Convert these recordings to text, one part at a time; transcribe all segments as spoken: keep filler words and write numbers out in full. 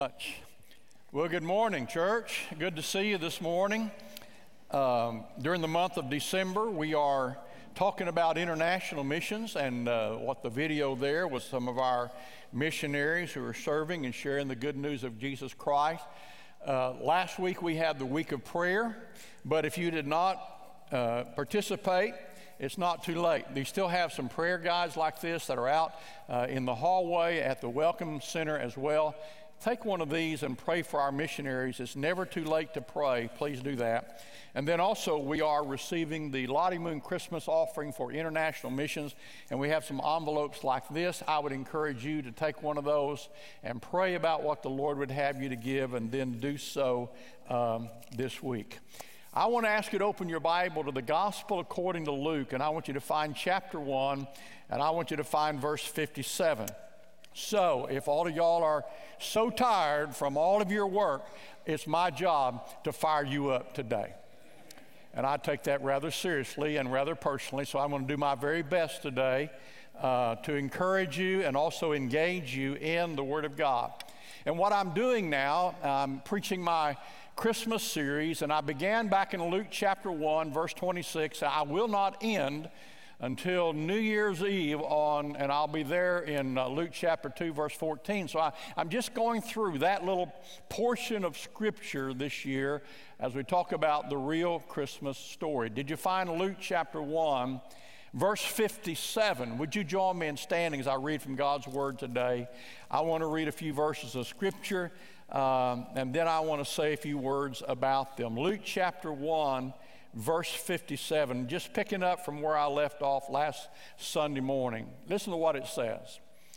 Much. Well, good morning, church. Good to see you this morning. Um, during the month of December, we are talking about international missions, and uh, what the video there was some of our missionaries who are serving and sharing the good news of Jesus Christ. Uh, last week we had the week of prayer, but if you did not uh, participate, it's not too late. They still have some prayer guides like this that are out uh, in the hallway at the Welcome Center as well. Take one of these and pray for our missionaries. It's never too late to pray. Please do that. And then also we are receiving the Lottie Moon Christmas offering for international missions, and we have some envelopes like this. I would encourage you to take one of those and pray about what the Lord would have you to give, and then do so um, this week. I want to ask you to open your Bible to the Gospel according to Luke, and I want you to find chapter one, and I want you to find verse fifty-seven. So, if all of y'all are so tired from all of your work, it's my job to fire you up today. And I take that rather seriously and rather personally, so I'm going to do my very best today uh, to encourage you and also engage you in the Word of God. And what I'm doing now, I'm preaching my Christmas series, and I began back in Luke chapter one, verse twenty-six. I will not end until New Year's Eve on, and I'll be there in uh, Luke chapter two, verse fourteen. So I, I'm just going through that little portion of Scripture this year as we talk about the real Christmas story. Did you find Luke chapter one, verse fifty-seven? Would you join me in standing as I read from God's Word today? I want to read a few verses of Scripture, um, and then I want to say a few words about them. Luke chapter one, verse fifty-seven, just picking up from where I left off last Sunday morning. Listen to what it says.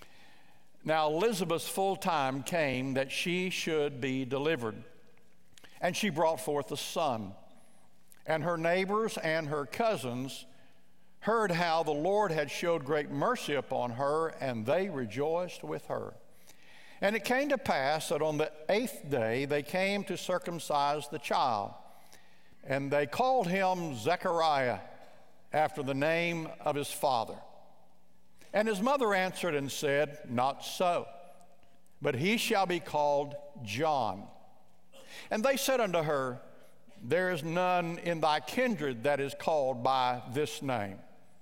Now Elizabeth's full time came that she should be delivered, and she brought forth a son. And her neighbors and her cousins heard how the Lord had showed great mercy upon her, and they rejoiced with her. And it came to pass that on the eighth day they came to circumcise the child. And they called him Zechariah, after the name of his father. And his mother answered and said, Not so, but he shall be called John. And they said unto her, There is none in thy kindred that is called by this name.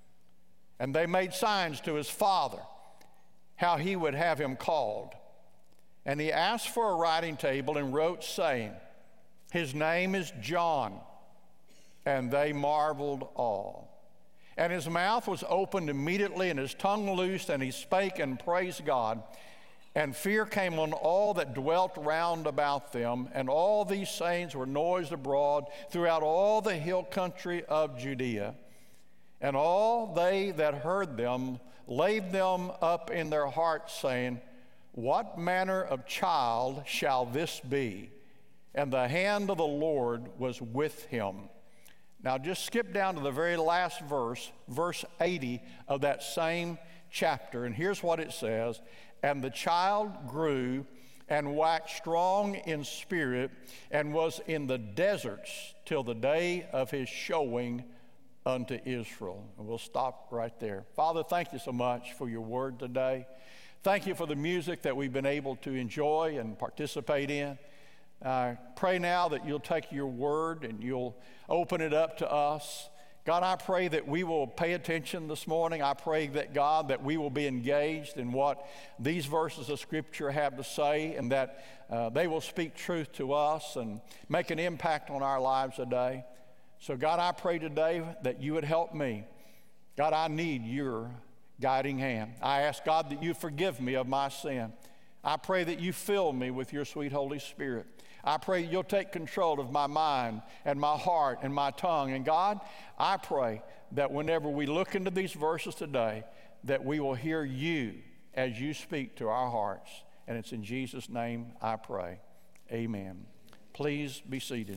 And they made signs to his father, how he would have him called. And he asked for a writing table and wrote, saying, His name is John. And they marveled all. And his mouth was opened immediately, and his tongue loosed, and he spake and praised God. And fear came on all that dwelt round about them, and all these sayings were noised abroad throughout all the hill country of Judea. And all they that heard them laid them up in their hearts, saying, What manner of child shall this be? And the hand of the Lord was with him. Now just skip down to the very last verse, verse eighty of that same chapter, and here's what it says. And the child grew and waxed strong in spirit, and was in the deserts till the day of his showing unto Israel. And we'll stop right there. Father, thank you so much for your word today. Thank you for the music that we've been able to enjoy and participate in. I pray now that you'll take your word and you'll open it up to us. God, I pray that we will pay attention this morning. I pray that, God, that we will be engaged in what these verses of Scripture have to say, and that uh, they will speak truth to us and make an impact on our lives today. So, God, I pray today that you would help me. God, I need your guiding hand. I ask, God, that you forgive me of my sin. I pray that you fill me with your sweet Holy Spirit. I pray you'll take control of my mind and my heart and my tongue. And God, I pray that whenever we look into these verses today, that we will hear you as you speak to our hearts. And it's in Jesus' name I pray. Amen. Please be seated.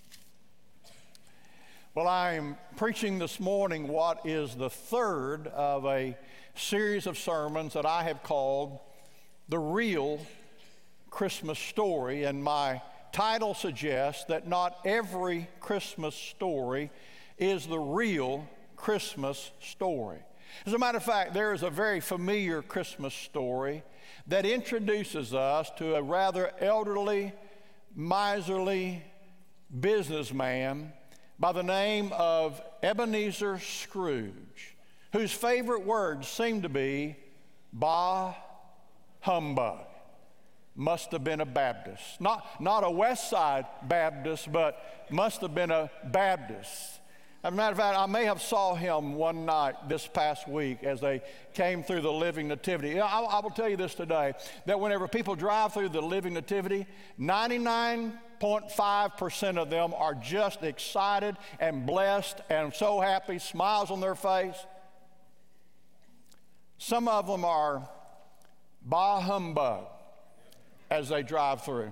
Well, I am preaching this morning what is the third of a series of sermons that I have called The Real Christmas Story, and my title suggests that not every Christmas story is the real Christmas story. As a matter of fact, there is a very familiar Christmas story that introduces us to a rather elderly, miserly businessman by the name of Ebenezer Scrooge, whose favorite words seem to be, "Bah, humbug." Must have been a Baptist. Not, not a West Side Baptist, but must have been a Baptist. As a matter of fact, I may have saw him one night this past week as they came through the Living Nativity. I, I will tell you this today, that whenever people drive through the Living Nativity, ninety-nine point five percent of them are just excited and blessed and so happy, smiles on their face. Some of them are bah humbug as they drive through,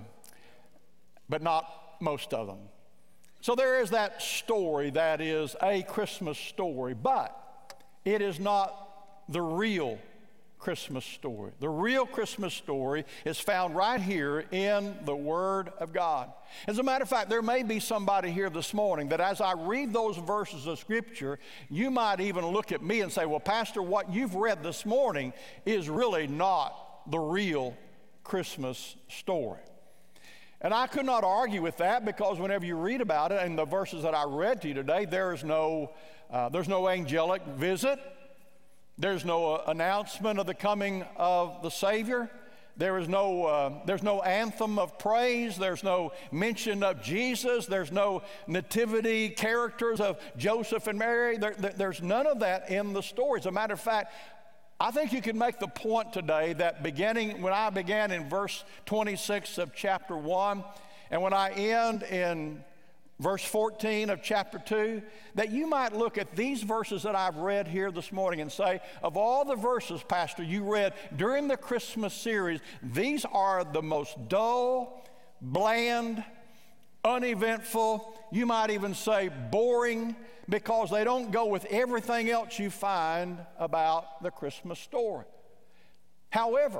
but not most of them. So there is that story that is a Christmas story, but it is not the real Christmas story. The real Christmas story is found right here in the Word of God. As a matter of fact, there may be somebody here this morning that as I read those verses of Scripture, you might even look at me and say, well, Pastor, what you've read this morning is really not the real Christmas story. And I could not argue with that, because whenever you read about it in the verses that I read to you today, there is no, uh, there's no angelic visit. There's no uh, announcement of the coming of the Savior. There is no, uh, there's no anthem of praise. There's no mention of Jesus. There's no nativity characters of Joseph and Mary. There, there, there's none of that in the story. As a matter of fact, I think you can make the point today that beginning, when I began in verse twenty-six of chapter one, and when I end in verse fourteen of chapter two, that you might look at these verses that I've read here this morning and say, of all the verses, Pastor, you read during the Christmas series, these are the most dull, bland, uneventful, you might even say boring, because they don't go with everything else you find about the Christmas story. However,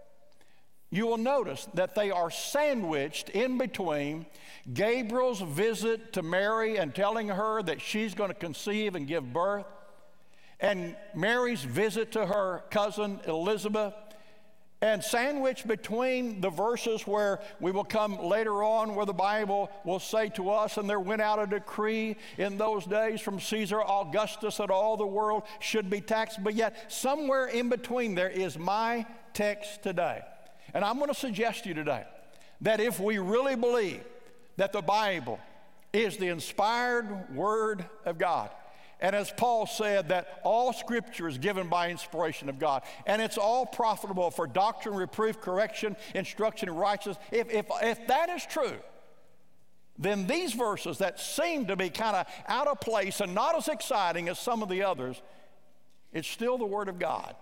you will notice that they are sandwiched in between Gabriel's visit to Mary and telling her that she's going to conceive and give birth, and Mary's visit to her cousin Elizabeth, and sandwiched between the verses where we will come later on, where the Bible will say to us, and there went out a decree in those days from Caesar Augustus that all the world should be taxed. But yet somewhere in between there is my text today. And I'm going to suggest to you today that if we really believe that the Bible is the inspired Word of God, and as Paul said, that all Scripture is given by inspiration of God, and it's all profitable for doctrine, reproof, correction, instruction in righteousness. If, if, if that is true, then these verses that seem to be kind of out of place and not as exciting as some of the others, it's still the Word of God.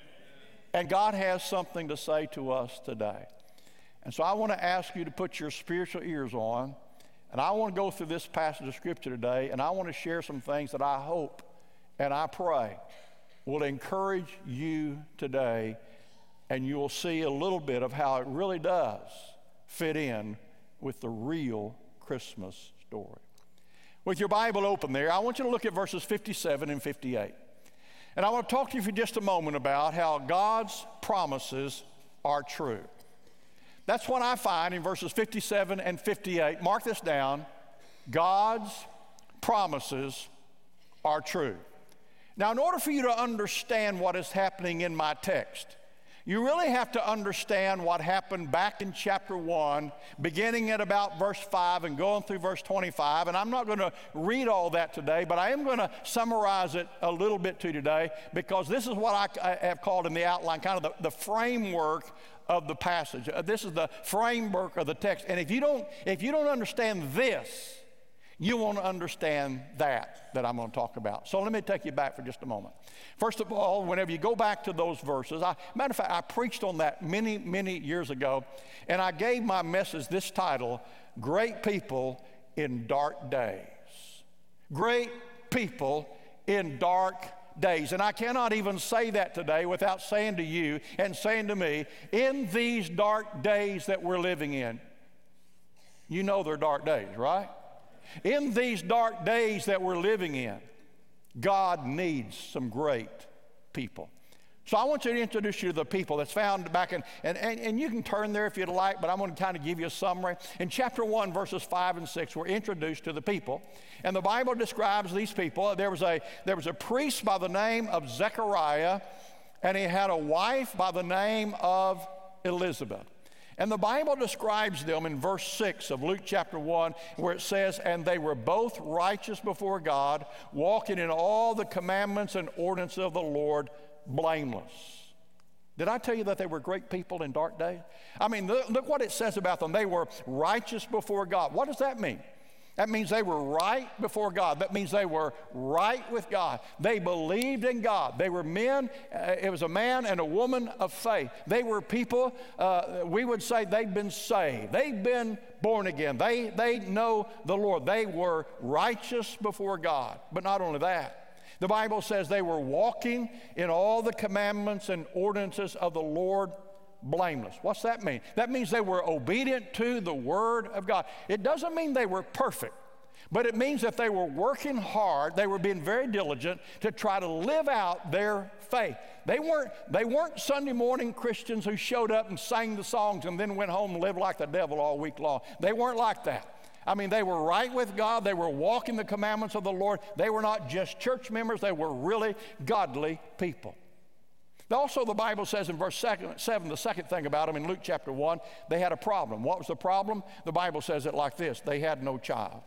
And God has something to say to us today. And so I want to ask you to put your spiritual ears on, and I want to go through this passage of Scripture today, and I want to share some things that I hope and I pray will encourage you today, and you will see a little bit of how it really does fit in with the real Christmas story. With your Bible open there, I want you to look at verses fifty-seven and fifty-eight. And I want to talk to you for just a moment about how God's promises are true. That's what I find in verses fifty-seven and fifty-eight. Mark this down. God's promises are true. Now, in order for you to understand what is happening in my text, you really have to understand what happened back in chapter one, beginning at about verse five and going through verse twenty-five. And I'm not going to read all that today, but I am going to summarize it a little bit to you today, because this is what I, I have called in the outline kind of the, the framework of the passage. Uh, this is the framework of the text. And if you don't, if you don't understand this, you won't understand that that I'm going to talk about. So let me take you back for just a moment. First of all, whenever you go back to those verses, I, matter of fact, I preached on that many, many years ago, and I gave my message this title, Great People in Dark Days. Great People in Dark Days. And I cannot even say that today without saying to you and saying to me, in these dark days that we're living in, you know they're dark days, right? In these dark days that we're living in, God needs some great people. So I want to introduce you to the people that's found back in, and, and, and you can turn there if you'd like, but I'm going to kind of give you a summary. In chapter one, verses five and six, we're introduced to the people. And the Bible describes these people. There was a, there was a priest by the name of Zechariah, and he had a wife by the name of Elizabeth. And the Bible describes them in verse six of Luke chapter one, where it says, and they were both righteous before God, walking in all the commandments and ordinances of the Lord, blameless. Did I tell you that they were great people in dark days? I mean, look, look what it says about them. They were righteous before God. What does that mean? That means they were right before God. That means they were right with God. They believed in God. They were men. Uh, it was a man and a woman of faith. They were people, uh, we would say they've been saved. They've been born again. They, they know the Lord. They were righteous before God. But not only that, the Bible says they were walking in all the commandments and ordinances of the Lord, blameless. What's that mean? That means they were obedient to the Word of God. It doesn't mean they were perfect, but it means that they were working hard. They were being very diligent to try to live out their faith. They weren't, they weren't Sunday morning Christians who showed up and sang the songs and then went home and lived like the devil all week long. They weren't like that. I mean, they were right with God. They were walking the commandments of the Lord. They were not just church members. They were really godly people. Also, the Bible says in verse seven, the second thing about them in Luke chapter one, they had a problem. What was the problem? The Bible says it like this: they had no child.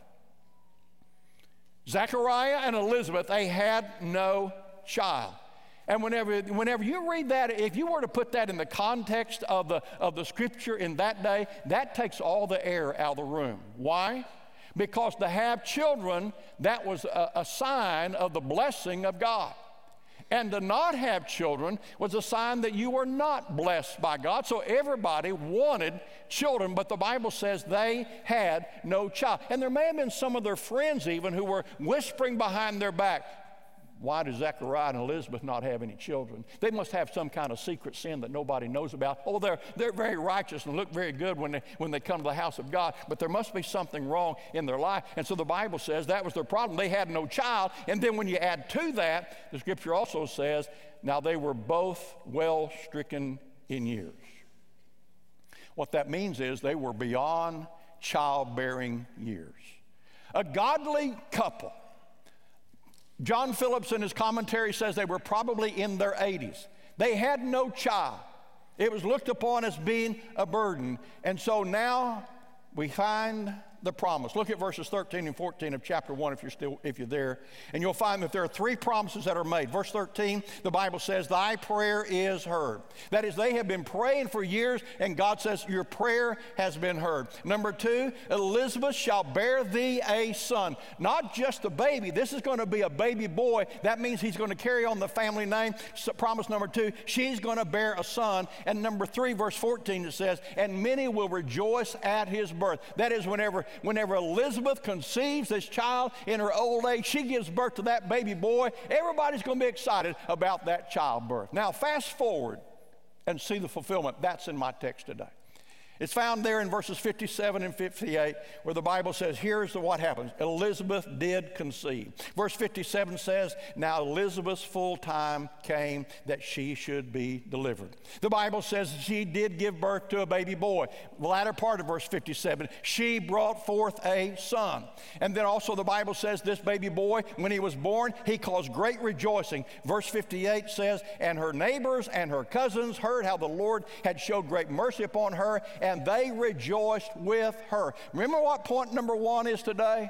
Zechariah and Elizabeth, they had no child. And whenever, whenever you read that, if you were to put that in the context of the, of the scripture in that day, that takes all the air out of the room. Why? Because to have children, that was a, a sign of the blessing of God. And to not have children was a sign that you were not blessed by God. So everybody wanted children, but the Bible says they had no child. And there may have been some of their friends even who were whispering behind their back, why does Zechariah and Elizabeth not have any children? They must have some kind of secret sin that nobody knows about. Oh, they're, they're very righteous and look very good when they, when they come to the house of God, but there must be something wrong in their life. And so the Bible says that was their problem. They had no child. And then when you add to that, the scripture also says, now they were both well stricken in years. What that means is they were beyond childbearing years. A godly couple. John Phillips in his commentary says they were probably in their eighties. They had no child. It was looked upon as being a burden. And so now we find the promise. Look at verses thirteen and fourteen of chapter one if you're still if you're there, and you'll find that there are three promises that are made. Verse thirteen, the Bible says, thy prayer is heard. That is, they have been praying for years, and God says, your prayer has been heard. Number two, Elizabeth shall bear thee a son. Not just a baby. This is going to be a baby boy. That means he's going to carry on the family name. So promise number two, she's going to bear a son. And number three, verse fourteen, it says, and many will rejoice at his birth. That is, whenever Whenever Elizabeth conceives this child in her old age, she gives birth to that baby boy, everybody's going to be excited about that childbirth. Now, fast forward and see the fulfillment. That's in my text today. It's found there in verses fifty-seven and fifty-eight where the Bible says, here's the, what happens. Elizabeth did conceive. Verse fifty-seven says, now Elizabeth's full time came that she should be delivered. The Bible says she did give birth to a baby boy. The latter part of verse fifty-seven, she brought forth a son. And then also the Bible says this baby boy, when he was born, he caused great rejoicing. Verse fifty-eight says, and her neighbors and her cousins heard how the Lord had showed great mercy upon her, and they rejoiced with her. Remember what point number one is today?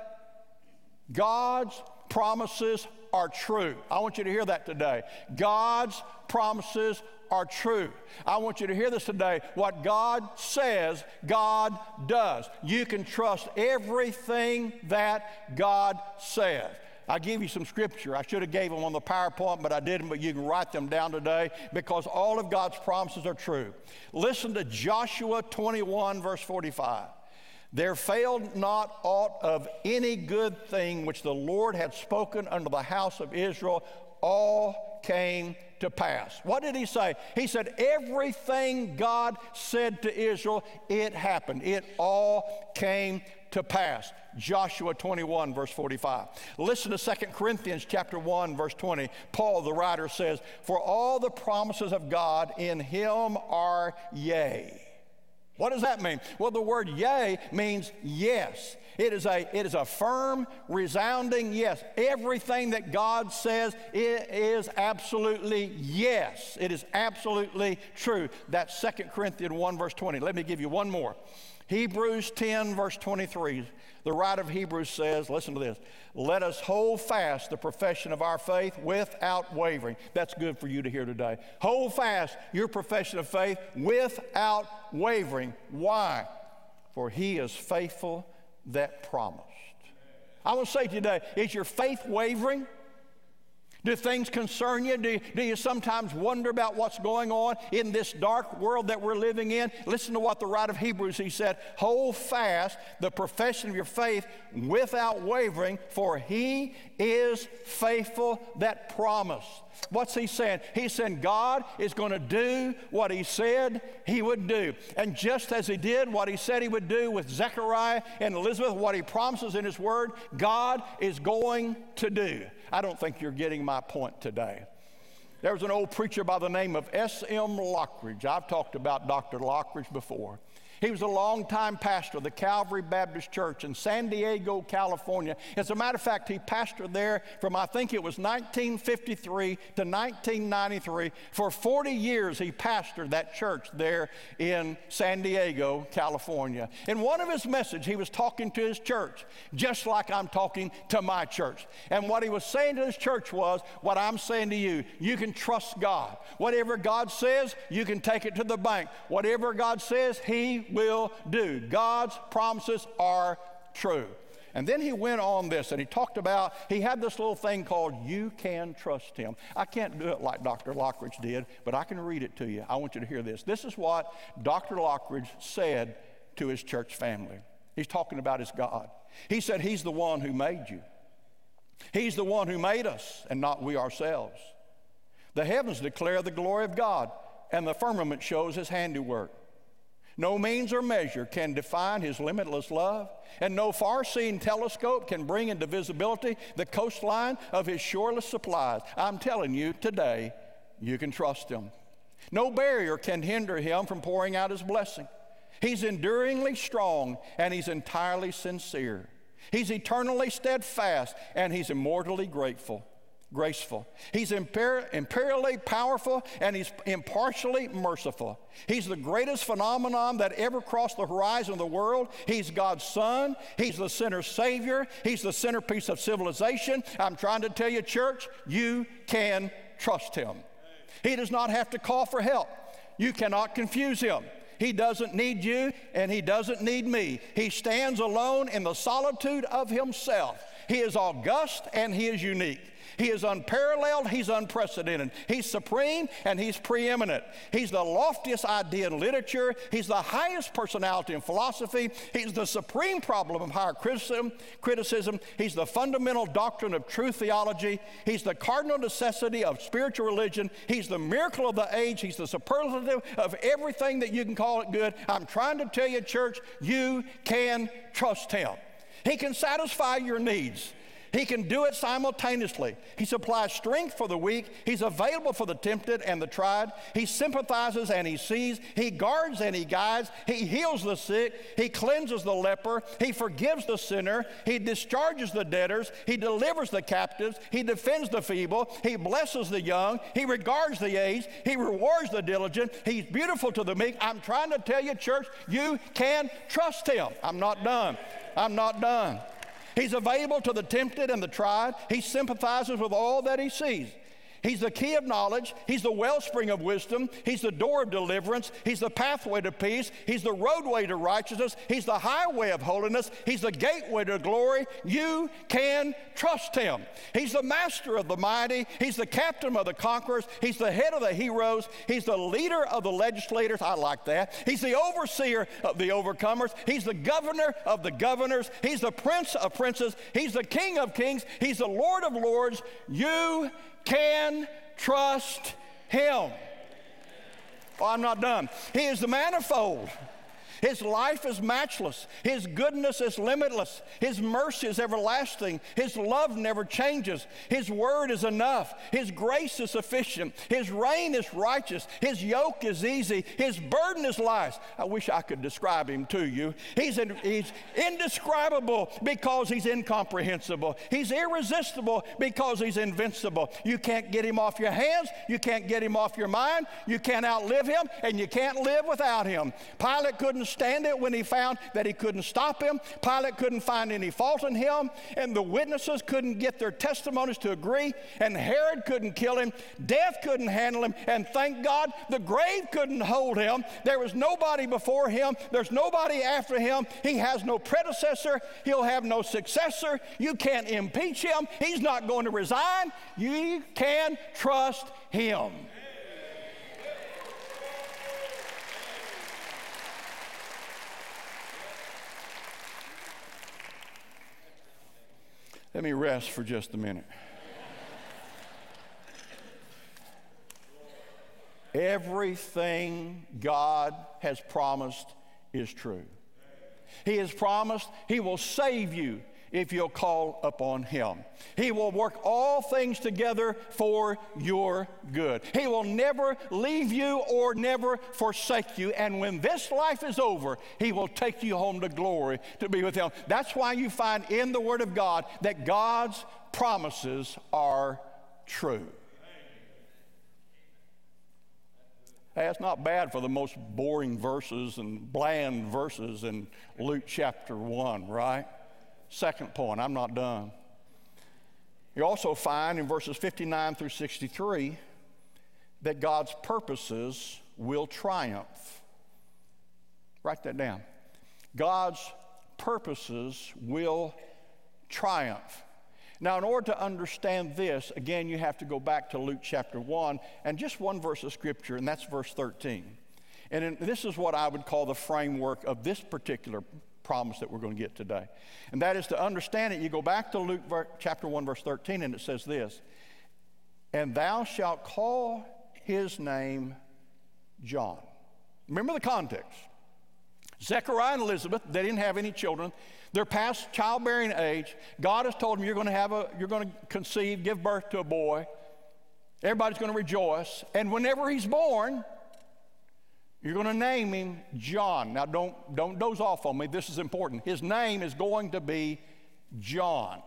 God's promises are true. I want you to hear that today. God's promises are true. I want you to hear this today. What God says, God does. You can trust everything that God says. I give you some scripture. I should have gave them on the PowerPoint, but I didn't, but you can write them down today because all of God's promises are true. Listen to Joshua twenty-one, verse forty-five. There failed not aught of any good thing which the Lord had spoken unto the house of Israel, all came to pass. What did he say? He said everything God said to Israel, it happened. It all came to pass. Joshua twenty-one, verse forty-five. Listen to Second Corinthians chapter one, verse twenty. Paul, the writer, says, for all the promises of God in him are yea. What does that mean? Well, the word yea means yes. It is a, it is a firm, resounding yes. Everything that God says it is absolutely yes. It is absolutely true. That's Second Corinthians one, verse twenty. Let me give you one more. Hebrews ten, verse twenty-three. The writer of Hebrews says, listen to this, let us hold fast the profession of our faith without wavering. That's good for you to hear today. Hold fast your profession of faith without wavering. Why? For he is faithful that promised. I want to say today, is your faith wavering? Do things concern you? Do, do you sometimes wonder about what's going on in this dark world that we're living in? Listen to what the writer of Hebrews, he said, hold fast the profession of your faith without wavering, for he is faithful that promised. What's he saying? He's saying God is going to do what he said he would do. And just as he did what he said he would do with Zechariah and Elizabeth, what he promises in his word, God is going to do. I don't think you're getting my point today. There was an old preacher by the name of S M Lockridge. I've talked about Doctor Lockridge before. He was a longtime pastor of the Calvary Baptist Church in San Diego, California. As a matter of fact, he pastored there from, I think it was nineteen fifty-three to nineteen ninety-three. For forty years, he pastored that church there in San Diego, California. In one of his messages, he was talking to his church, just like I'm talking to my church. And what he was saying to his church was, what I'm saying to you, you can trust God. Whatever God says, you can take it to the bank. Whatever God says, he will do. God's promises are true. And then he went on this, and he talked about, he had this little thing called You Can Trust Him. I can't do it like Doctor Lockridge did, but I can read it to you. I want you to hear this. This is what Doctor Lockridge said to his church family. He's talking about his God. He said, he's the one who made you. He's the one who made us, and not we ourselves. The heavens declare the glory of God, and the firmament shows his handiwork. No means or measure can define his limitless love, and no far-seeing telescope can bring into visibility the coastline of his shoreless supplies. I'm telling you today, you can trust him. No barrier can hinder him from pouring out his blessing. He's enduringly strong, and he's entirely sincere. He's eternally steadfast, and he's immortally grateful. graceful. He's imper- imperially powerful, and he's impartially merciful. He's the greatest phenomenon that ever crossed the horizon of the world. He's God's Son. He's the sinner's Savior. He's the centerpiece of civilization. I'm trying to tell you, church, you can trust him. He does not have to call for help. You cannot confuse him. He doesn't need you, and he doesn't need me. He stands alone in the solitude of himself. He is august, and he is unique. He is unparalleled, he's unprecedented. He's supreme, and he's preeminent. He's the loftiest idea in literature. He's the highest personality in philosophy. He's the supreme problem of higher criticism. criticism. He's the fundamental doctrine of true theology. He's the cardinal necessity of spiritual religion. He's the miracle of the age. He's the superlative of everything that you can call it good. I'm trying to tell you, church, you can trust him. He can satisfy your needs. He can do it simultaneously. He supplies strength for the weak. He's available for the tempted and the tried. He sympathizes and he sees. He guards and he guides. He heals the sick. He cleanses the leper. He forgives the sinner. He discharges the debtors. He delivers the captives. He defends the feeble. He blesses the young. He regards the aged. He rewards the diligent. He's beautiful to the meek. I'm trying to tell you, church, you can trust him. I'm not done. I'm not done. He's available to the tempted and the tried. He sympathizes with all that he sees. He's the key of knowledge. He's the wellspring of wisdom. He's the door of deliverance. He's the pathway to peace. He's the roadway to righteousness. He's the highway of holiness. He's the gateway to glory. You can trust him. He's the master of the mighty. He's the captain of the conquerors. He's the head of the heroes. He's the leader of the legislators. I like that. He's the overseer of the overcomers. He's the governor of the governors. He's the prince of princes. He's the king of kings. He's the Lord of lords. You can trust him. Oh, I'm not done. He is the manifold. His life is matchless. His goodness is limitless. His mercy is everlasting. His love never changes. His word is enough. His grace is sufficient. His reign is righteous. His yoke is easy. His burden is light. I wish I could describe him to you. He's, in, he's indescribable because he's incomprehensible. He's irresistible because he's invincible. You can't get him off your hands. You can't get him off your mind. You can't outlive him, and you can't live without him. Pilate couldn't stand it when he found that he couldn't stop him. Pilate couldn't find any fault in him, and the witnesses couldn't get their testimonies to agree, and Herod couldn't kill him. Death couldn't handle him, and thank God the grave couldn't hold him. There was nobody before him. There's nobody after him. He has no predecessor. He'll have no successor. You can't impeach him. He's not going to resign. You can trust him. Let me rest for just a minute. Everything God has promised is true. He has promised he will save you if you'll call upon him. He will work all things together for your good. He will never leave you or never forsake you. And when this life is over, he will take you home to glory to be with him. That's why you find in the Word of God that God's promises are true. Hey, it's not bad for the most boring verses and bland verses in Luke chapter one, right? Second point, I'm not done. You also find in verses fifty-nine through sixty-three that God's purposes will triumph. Write that down. God's purposes will triumph. Now, in order to understand this, again, you have to go back to Luke chapter one and just one verse of Scripture, and that's verse thirteen. And in, this is what I would call the framework of this particular promise that we're going to get today. And that is to understand it, you go back to Luke chapter one, verse thirteen, and it says this, "And thou shalt call his name John." Remember the context. Zechariah and Elizabeth, they didn't have any children. They're past childbearing age. God has told them you're going to have a, you're going to conceive, give birth to a boy. Everybody's going to rejoice. And whenever he's born, you're going to name him John. Now, don't, don't doze off on me. This is important. His name is going to be John.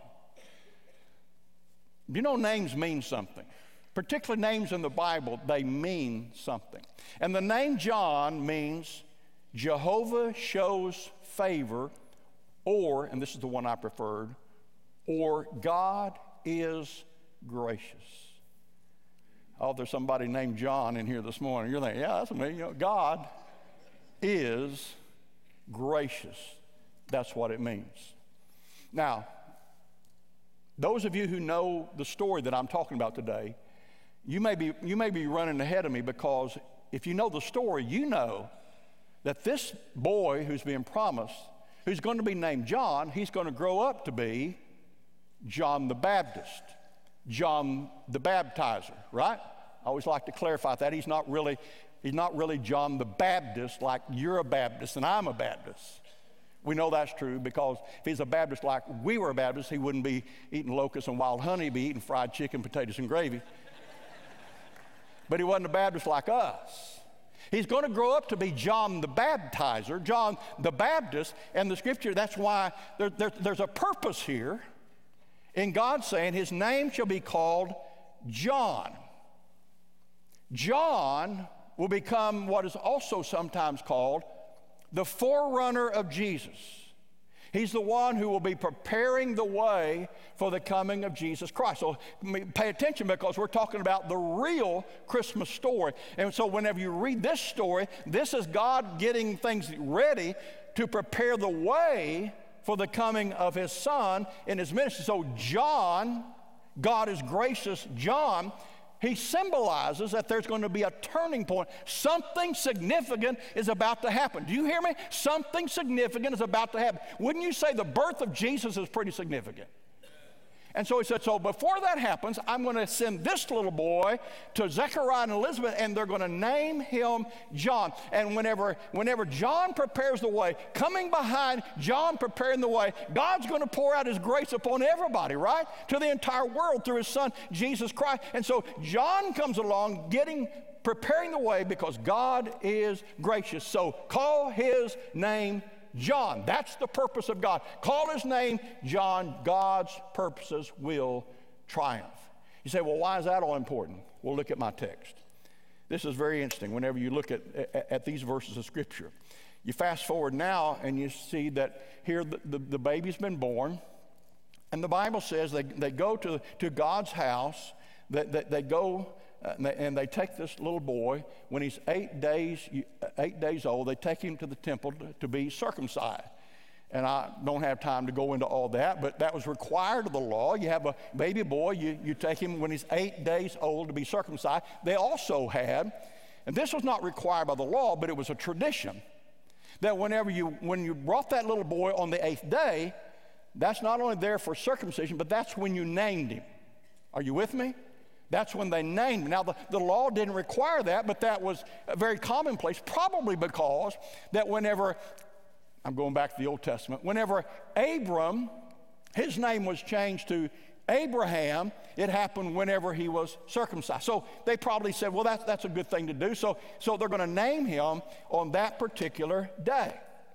You know, names mean something. Particularly names in the Bible, they mean something. And the name John means Jehovah shows favor, or, and this is the one I preferred, or God is gracious. Oh, there's somebody named John in here this morning. You're thinking, yeah, that's me. You know, God is gracious. That's what it means. Now, those of you who know the story that I'm talking about today, you may be, you may be running ahead of me, because if you know the story, you know that this boy who's being promised, who's going to be named John, he's going to grow up to be John the Baptist. John the Baptizer, right? I always like to clarify that. He's not really, he's not really John the Baptist like you're a Baptist and I'm a Baptist. We know that's true, because if he's a Baptist like we were a Baptist, he wouldn't be eating locusts and wild honey, he'd be eating fried chicken, potatoes, and gravy. But he wasn't a Baptist like us. He's going to grow up to be John the Baptizer, John the Baptist, and the Scripture, that's why there, there, there's a purpose here in God saying his name shall be called John. John will become what is also sometimes called the forerunner of Jesus. He's the one who will be preparing the way for the coming of Jesus Christ. So pay attention, because we're talking about the real Christmas story. And so whenever you read this story, this is God getting things ready to prepare the way for the coming of his Son in his ministry. So John, God is gracious, John, he symbolizes that there's going to be a turning point. Something significant is about to happen. Do you hear me? Something significant is about to happen. Wouldn't you say the birth of Jesus is pretty significant? And so he said, so before that happens, I'm going to send this little boy to Zechariah and Elizabeth, and they're going to name him John. And whenever, whenever John prepares the way, coming behind John preparing the way, God's going to pour out his grace upon everybody, right? To the entire world through his son, Jesus Christ. And so John comes along getting, preparing the way because God is gracious. So call his name John. That's the purpose of God. Call his name John. God's purposes will triumph. You say, well, why is that all important? Well, look at my text. This is very interesting whenever you look at, at, at these verses of Scripture. You fast forward now and you see that here the, the, the baby's been born, and the Bible says they, they go to, to God's house, that they, they, they go Uh, and, they, and they take this little boy when he's eight days eight days old. They take him to the temple to, to be circumcised. And I don't have time to go into all that, but that was required of the law. You have a baby boy, you, you take him when he's eight days old to be circumcised. They also had, and this was not required by the law, but it was a tradition, that whenever you, when you brought that little boy on the eighth day, that's not only there for circumcision, but that's when you named him. Are you with me? That's when they named him. Now, the, the law didn't require that, but that was very commonplace, probably because that whenever, I'm going back to the Old Testament, whenever Abram, his name was changed to Abraham, it happened whenever he was circumcised. So they probably said, well, that's, that's a good thing to do. So, so they're going to name him on that particular day.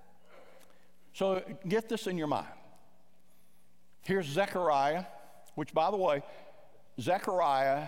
So get this in your mind. Here's Zechariah, which, by the way, Zechariah,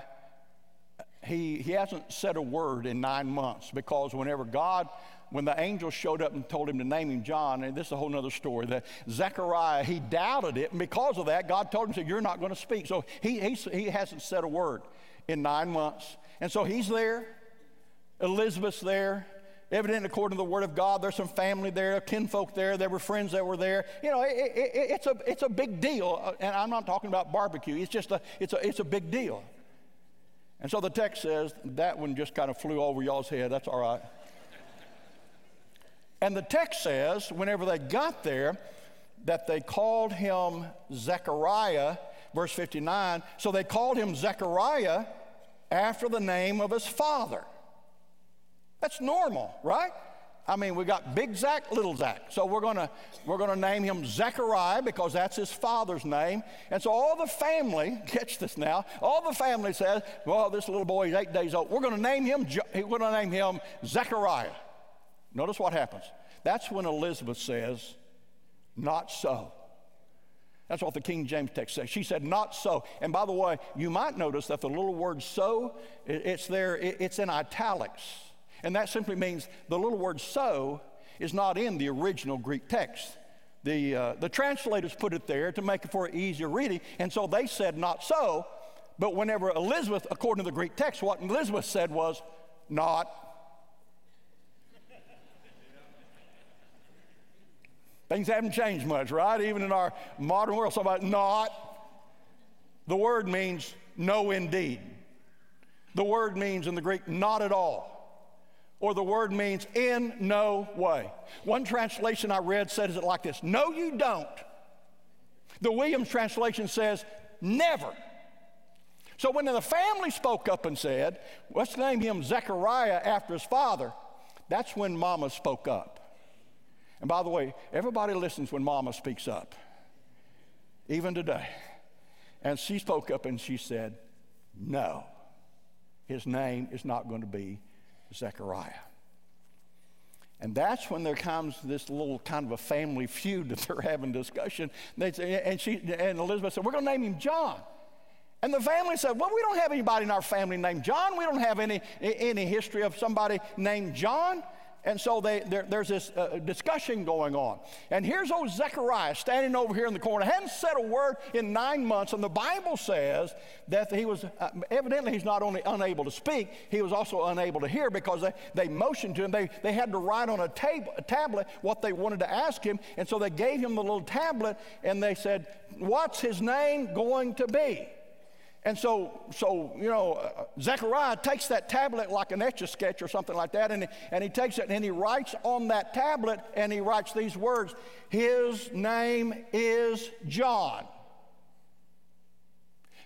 he, he hasn't said a word in nine months because whenever God, when the angel showed up and told him to name him John, and this is a whole other story, that Zechariah, he doubted it, and because of that, God told him, said, you're not going to speak. So he, he, he hasn't said a word in nine months. And so he's there, Elizabeth's there. Evidently, according to the Word of God, there's some family there, kinfolk there. There were friends that were there. You know, it, it, it's a it's a big deal, and I'm not talking about barbecue. It's just a it's a it's a big deal. And so the text says that one just kind of flew over y'all's head. That's all right. And the text says, whenever they got there, that they called him Zechariah, verse fifty-nine. So they called him Zechariah after the name of his father. That's normal, right? I mean, we got Big Zach, Little Zach. So we're gonna we're gonna name him Zechariah because that's his father's name. And so all the family, catch this now, all the family says, well, this little boy is eight days old. We're gonna name him, we're gonna name him Zechariah. Notice what happens. That's when Elizabeth says, not so. That's what the King James text says. She said, not so. And by the way, you might notice that the little word so, it's there, it's in italics. And that simply means the little word so is not in the original Greek text. The, uh, the translators put it there to make it for easier reading, and so they said not so, but whenever Elizabeth, according to the Greek text, what Elizabeth said was not. Things haven't changed much, right? Even in our modern world, somebody, not. The word means no indeed. The word means in the Greek, not at all. Or the word means in no way. One translation I read says it like this, no you don't. The Williams translation says never. So when the family spoke up and said, let's name him Zechariah after his father, that's when Mama spoke up. And by the way, everybody listens when Mama speaks up, even today. And she spoke up and she said, no, his name is not going to be Zechariah. And that's when there comes this little kind of a family feud that they're having discussion. They say, and she and Elizabeth said, we're going to name him John. And the family said, well, we don't have anybody in our family named John. We don't have any, any history of somebody named John. And so they, there, there's this uh, discussion going on. And here's old Zechariah standing over here in the corner. Hadn't said a word in nine months. And the Bible says that he was, uh, evidently he's not only unable to speak, he was also unable to hear because they, they motioned to him. They, they had to write on a, tab- a tablet what they wanted to ask him. And so they gave him the little tablet and they said, what's his name going to be? And so, so you know, uh, Zechariah takes that tablet like an Etch-a-Sketch or something like that, and he, and he takes it and he writes on that tablet, and he writes these words, his name is John.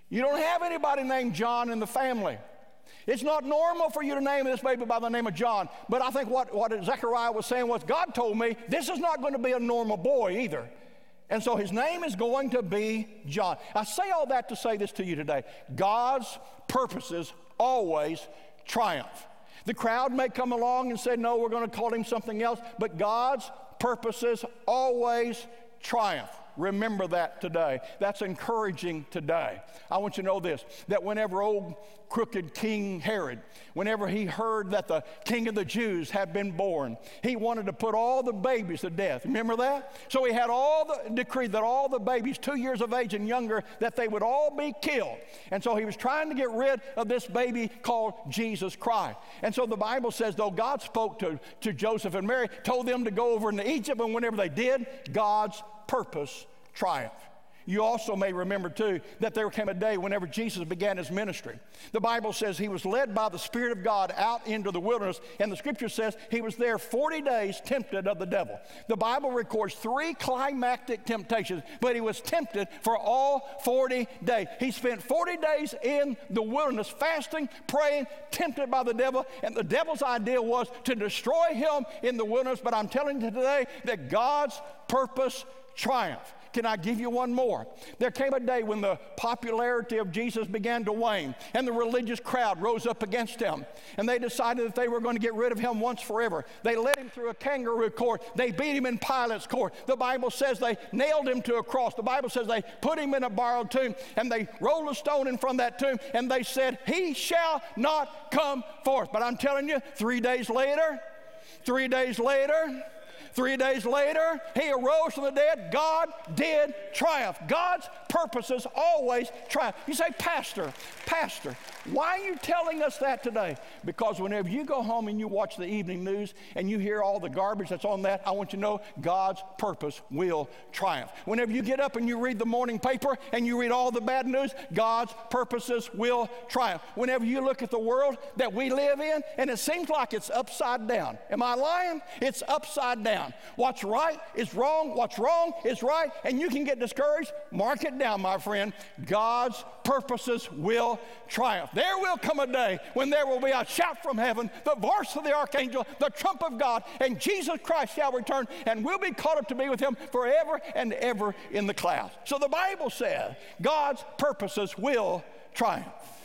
You don't have anybody named John in the family. It's not normal for you to name this baby by the name of John. But I think what, what Zechariah was saying was, God told me this is not going to be a normal boy either. And so his name is going to be John. I say all that to say this to you today. God's purposes always triumph. The crowd may come along and say, no, we're going to call him something else. But God's purposes always triumph. Remember that today. That's encouraging today. I want you to know this, that whenever old crooked King Herod, whenever he heard that the King of the Jews had been born, he wanted to put all the babies to death. Remember that? So he had all the decree that all the babies two years of age and younger, that they would all be killed. And so he was trying to get rid of this baby called Jesus Christ. And so the Bible says, though God spoke to, to Joseph and Mary, told them to go over into Egypt, and whenever they did, God's purpose triumphed. You also may remember, too, that there came a day whenever Jesus began his ministry. The Bible says he was led by the Spirit of God out into the wilderness, and the Scripture says he was there forty days tempted of the devil. The Bible records three climactic temptations, but he was tempted for all forty days. He spent forty days in the wilderness fasting, praying, tempted by the devil, and the devil's idea was to destroy him in the wilderness. But I'm telling you today that God's purpose triumphed. Can I give you one more? There came a day when the popularity of Jesus began to wane, and the religious crowd rose up against him, and they decided that they were going to get rid of him once forever. They led him through a kangaroo court. They beat him in Pilate's court. The Bible says they nailed him to a cross. The Bible says they put him in a borrowed tomb, and they rolled a stone in front of that tomb, and they said, he shall not come forth. But I'm telling you, three days later, three days later, Three days later, he arose from the dead. God did triumph. God's purposes always triumph. You say, Pastor, Pastor, why are you telling us that today? Because whenever you go home and you watch the evening news and you hear all the garbage that's on that, I want you to know God's purpose will triumph. Whenever you get up and you read the morning paper and you read all the bad news, God's purposes will triumph. Whenever you look at the world that we live in and it seems like it's upside down. Am I lying? It's upside down. What's right is wrong, what's wrong is right, and you can get discouraged. Mark it down, my friend. God's purposes will triumph. There will come a day when there will be a shout from heaven, the voice of the archangel, the trump of God, and Jesus Christ shall return, and we'll be caught up to be with him forever and ever in the clouds. So the Bible says God's purposes will triumph.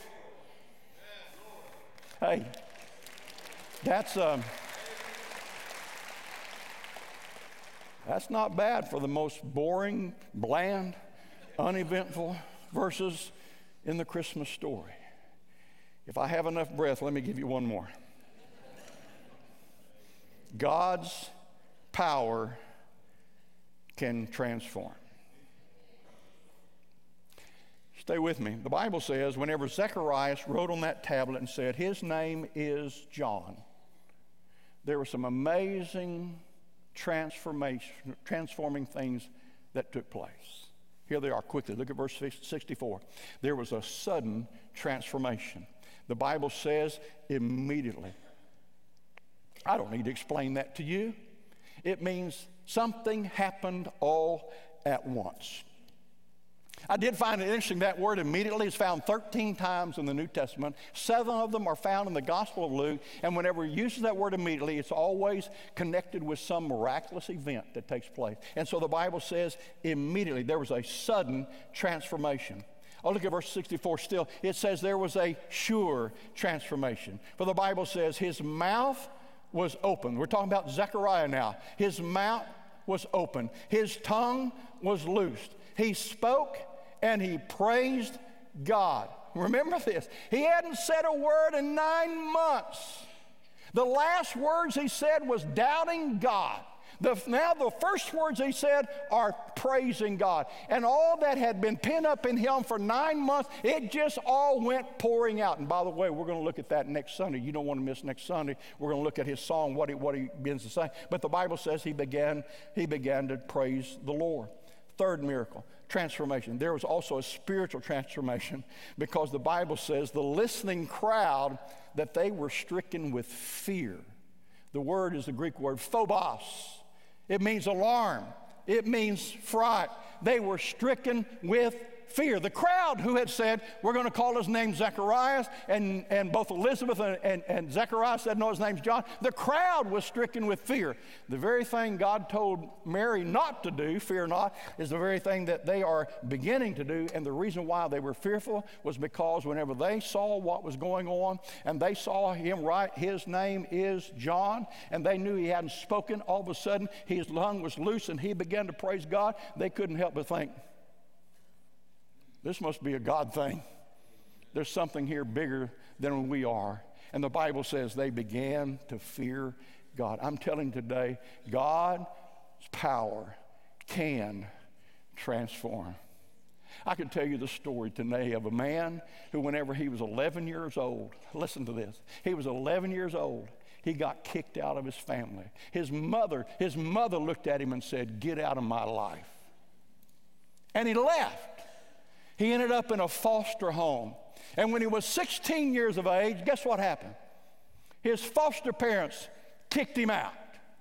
Hey, that's... Um, That's not bad for the most boring, bland, uneventful verses in the Christmas story. If I have enough breath, let me give you one more. God's power can transform. Stay with me. The Bible says whenever Zechariah wrote on that tablet and said, his name is John, there were some amazing transformation, transforming things that took place. Here they are quickly. Look at verse sixty-four. There was a sudden transformation. The Bible says immediately. I don't need to explain that to you. It means something happened all at once. I did find it interesting that word immediately is found thirteen times in the New Testament. Seven of them are found in the Gospel of Luke. And whenever it uses that word immediately, it's always connected with some miraculous event that takes place. And so the Bible says immediately there was a sudden transformation. Oh, look at verse sixty-four still. It says there was a sure transformation. For the Bible says his mouth was open. We're talking about Zechariah now. His mouth was open. His tongue was loosed. He spoke and he praised God. Remember this. He hadn't said a word in nine months. The last words he said was doubting God. The, now the first words he said are praising God. And all that had been pent up in him for nine months, it just all went pouring out. And by the way, we're going to look at that next Sunday. You don't want to miss next Sunday. We're going to look at his song, what he, what he begins to say. But the Bible says he began, he began to praise the Lord. Third miracle, transformation. There was also a spiritual transformation because the Bible says the listening crowd, that they were stricken with fear. The word is the Greek word phobos. It means alarm. It means fright. They were stricken with fear. The crowd who had said, we're going to call his name Zacharias, and, and both Elizabeth and, and, and Zacharias said, no, his name's John. The crowd was stricken with fear. The very thing God told Mary not to do, fear not, is the very thing that they are beginning to do. And the reason why they were fearful was because whenever they saw what was going on, and they saw him write, his name is John, and they knew he hadn't spoken, all of a sudden his tongue was loose and he began to praise God. They couldn't help but think, this must be a God thing. There's something here bigger than we are. And the Bible says they began to fear God. I'm telling you today, God's power can transform. I could tell you the story today of a man who, whenever he was eleven years old, listen to this, he was eleven years old, he got kicked out of his family. His mother, his mother looked at him and said, get out of my life. And he left. He ended up in a foster home. And when he was sixteen years of age, guess what happened? His foster parents kicked him out.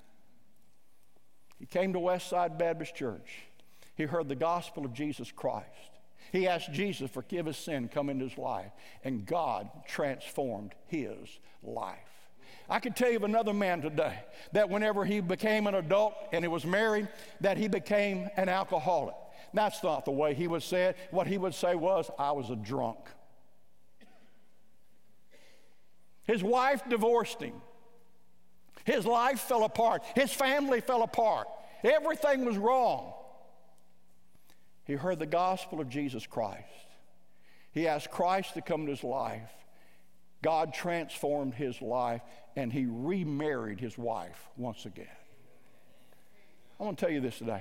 He came to Westside Baptist Church. He heard the gospel of Jesus Christ. He asked Jesus to forgive his sin, come into his life, and God transformed his life. I could tell you of another man today that whenever he became an adult and he was married, that he became an alcoholic. That's not the way he would say it. What he would say was, I was a drunk. His wife divorced him. His life fell apart. His family fell apart. Everything was wrong. He heard the gospel of Jesus Christ. He asked Christ to come into his life. God transformed his life, and he remarried his wife once again. I want to tell you this today.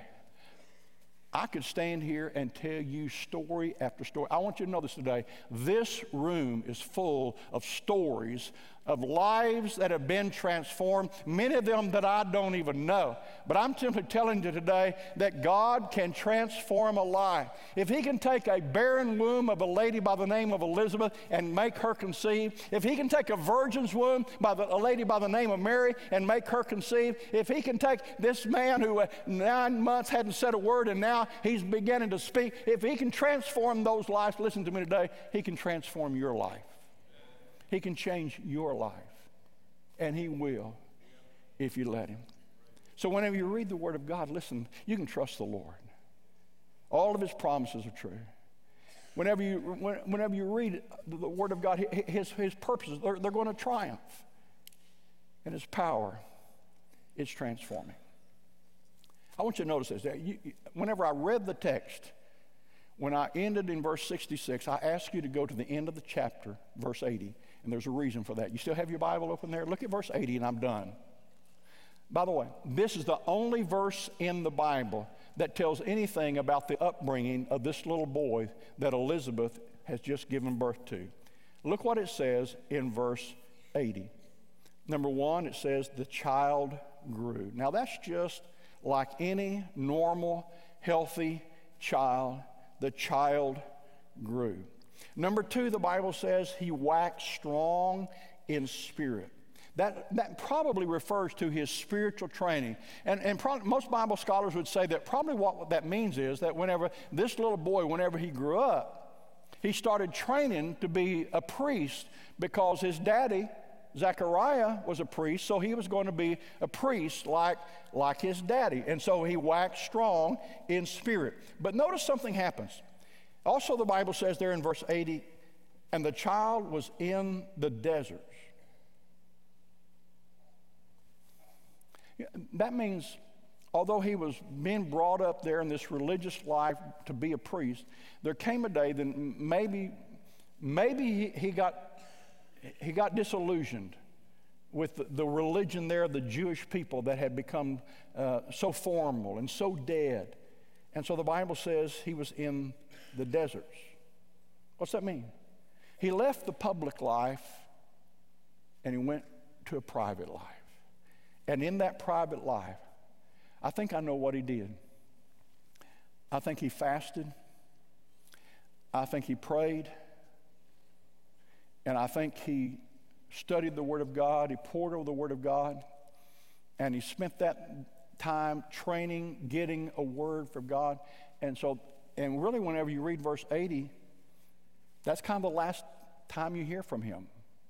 I could stand here and tell you story after story. I want you to know this today. This room is full of stories of lives that have been transformed, many of them that I don't even know. But I'm simply telling you today that God can transform a life. If he can take a barren womb of a lady by the name of Elizabeth and make her conceive, if he can take a virgin's womb by the, a lady by the name of Mary and make her conceive, if he can take this man who uh, nine months hadn't said a word and now he's beginning to speak, if he can transform those lives, listen to me today, he can transform your life. He can change your life, and he will if you let him. So whenever you read the Word of God, listen, you can trust the Lord. All of his promises are true. Whenever you, whenever you read the Word of God, his, his purposes, they're, they're going to triumph. And his power is transforming. I want you to notice this. You, whenever I read the text, when I ended in verse sixty-six, I asked you to go to the end of the chapter, verse eighty. And there's a reason for that. You still have your Bible open there? Look at verse eighty, and I'm done. By the way, this is the only verse in the Bible that tells anything about the upbringing of this little boy that Elizabeth has just given birth to. Look what it says in verse eighty. Number one, it says, the child grew. Now, that's just like any normal, healthy child. The child grew. Number two, the Bible says he waxed strong in spirit. That, that probably refers to his spiritual training. And, and probably, most Bible scholars would say that probably what that means is that whenever this little boy, whenever he grew up, he started training to be a priest because his daddy, Zechariah, was a priest, so he was going to be a priest like, like his daddy. And so he waxed strong in spirit. But notice something happens. Also, the Bible says there in verse eighty, and the child was in the desert. That means, although he was being brought up there in this religious life to be a priest, there came a day that maybe, maybe he, he got he got disillusioned with the, the religion there, the Jewish people that had become uh, so formal and so dead. And so the Bible says he was in the deserts. What's that mean? He left the public life and he went to a private life. And in that private life, I think I know what he did. I think he fasted. I think he prayed. And I think he studied the Word of God. He poured over the Word of God. And he spent that time training, getting a word from God. And so and really whenever you read verse eighty, that's kind of the last time you hear from him.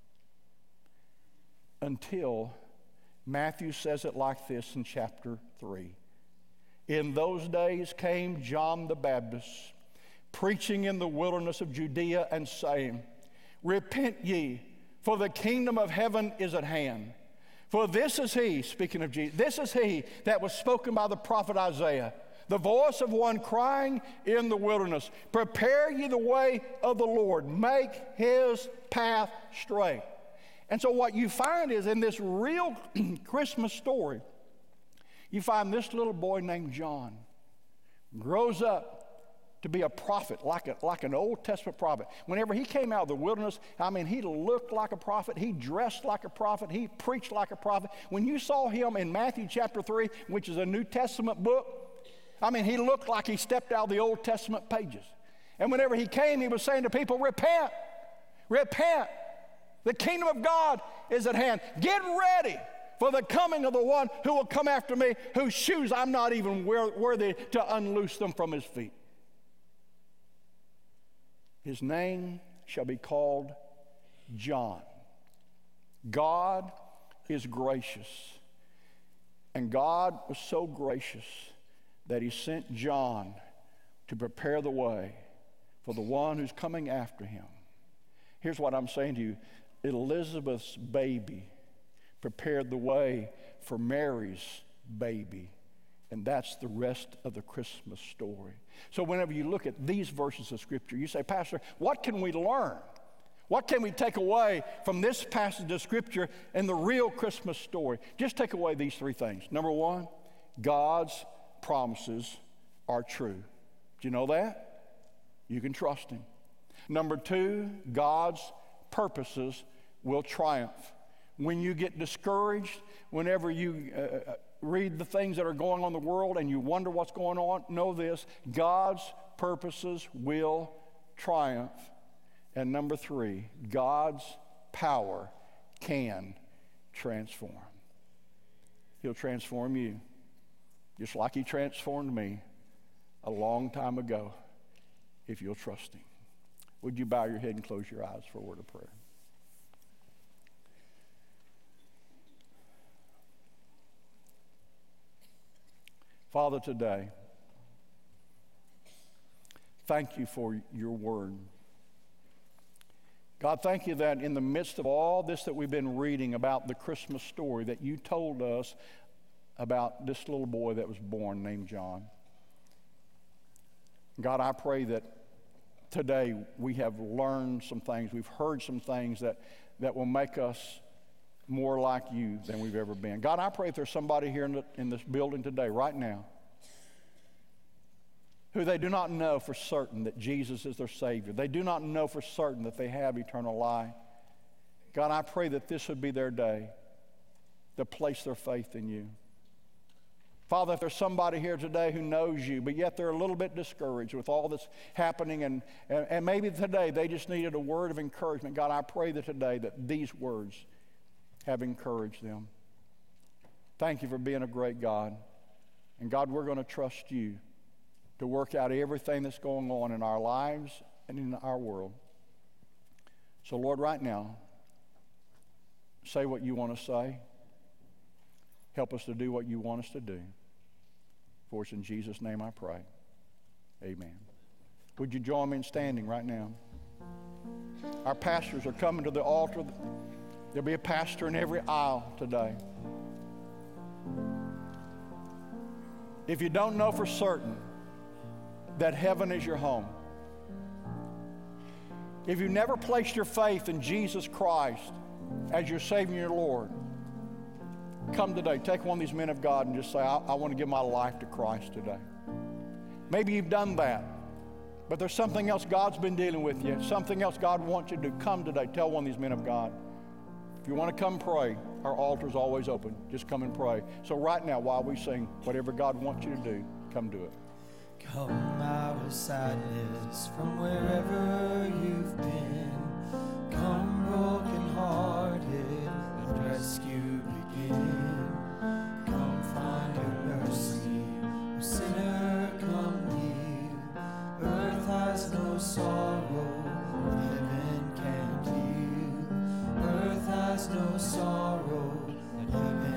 Until Matthew says it like this in chapter three. In those days came John the Baptist, preaching in the wilderness of Judea and saying, repent ye, for the kingdom of heaven is at hand. For this is he, speaking of Jesus, this is he that was spoken by the prophet Isaiah, the voice of one crying in the wilderness, prepare ye the way of the Lord, make his path straight. And so what you find is in this real Christmas story, you find this little boy named John grows up to be a prophet, like, a, like an Old Testament prophet. Whenever he came out of the wilderness, I mean, he looked like a prophet, he dressed like a prophet, he preached like a prophet. When you saw him in Matthew chapter three, which is a New Testament book, I mean, he looked like he stepped out of the Old Testament pages. And whenever he came, he was saying to people, repent, repent. The kingdom of God is at hand. Get ready for the coming of the one who will come after me, whose shoes I'm not even worthy to unloose them from his feet. His name shall be called John. God is gracious. And God was so gracious that he sent John to prepare the way for the one who's coming after him. Here's what I'm saying to you. Elizabeth's baby prepared the way for Mary's baby. And that's the rest of the Christmas story. So whenever you look at these verses of Scripture, you say, Pastor, what can we learn? What can we take away from this passage of Scripture and the real Christmas story? Just take away these three things. Number one, God's promises are true. Do you know that? You can trust him. Number two, God's purposes will triumph. When you get discouraged, whenever you uh, read the things that are going on in the world and you wonder what's going on, know this, God's purposes will triumph. And number three, God's power can transform. He'll transform you, just like he transformed me a long time ago, if you'll trust him. Would you bow your head and close your eyes for a word of prayer? Father, today, thank you for your word. God, thank you that in the midst of all this that we've been reading about the Christmas story, that you told us about this little boy that was born named John. God, I pray that today we have learned some things, we've heard some things that, that will make us more like you than we've ever been. God, I pray if there's somebody here in, the, in this building today, right now, who they do not know for certain that Jesus is their Savior. They do not know for certain that they have eternal life. God, I pray that this would be their day to place their faith in you. Father, if there's somebody here today who knows you, but yet they're a little bit discouraged with all that's happening, and, and, and maybe today they just needed a word of encouragement, God, I pray that today that these words have encouraged them. Thank you for being a great God. And God, we're going to trust you to work out everything that's going on in our lives and in our world. So, Lord, right now, say what you want to say. Help us to do what you want us to do. For it's in Jesus' name I pray. Amen. Would you join me in standing right now? Our pastors are coming to the altar. There'll be a pastor in every aisle today. If you don't know for certain that heaven is your home, if you've never placed your faith in Jesus Christ as your Savior and your Lord, come today. Take one of these men of God and just say, I, I want to give my life to Christ today. Maybe you've done that, but there's something else God's been dealing with you, something else God wants you to do. Come today. Tell one of these men of God. If you want to come pray, our altar's always open. Just come and pray. So right now, while we sing, whatever God wants you to do, come do it. Come out of sadness from wherever you've been. Come broken-hearted, let rescue begin. Come find your mercy, O sinner, come near. no sorrow that he may